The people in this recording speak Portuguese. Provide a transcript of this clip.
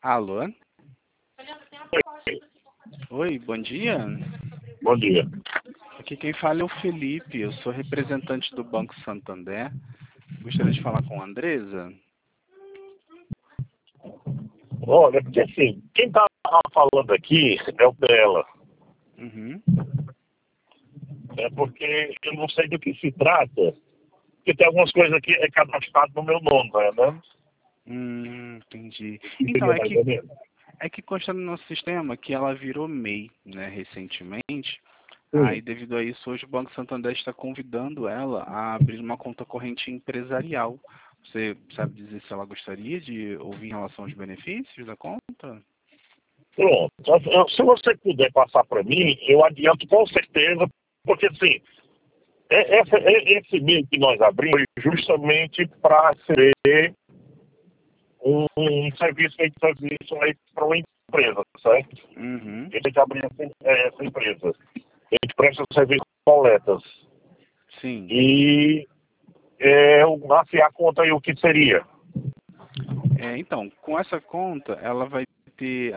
Alô? Oi, bom dia. Bom dia. Aqui quem fala é o Felipe, eu sou representante do Banco Santander. Gostaria de falar com a Andresa. Olha, porque assim, quem tá falando aqui é o dela. Uhum. É porque eu não sei do que se trata. Porque tem algumas coisas aqui é cadastrado no meu nome, né? Entendi. Que Então, seria mais ou menos. é que consta no nosso sistema que ela virou MEI, né, recentemente. Aí, Sim. devido a isso, hoje o Banco Santander está convidando ela a abrir uma conta corrente empresarial. Você sabe dizer se ela gostaria de ouvir em relação aos benefícios da conta? Pronto. Se você puder passar para mim, eu adianto com certeza, porque assim, esse meio que nós abrimos é justamente para ser um serviço aí para uma empresa, certo? Uhum. A gente abrir essa empresa. A gente presta serviço de coletas. Sim. E assim, a conta aí o que seria? Então, com essa conta, ela vai ter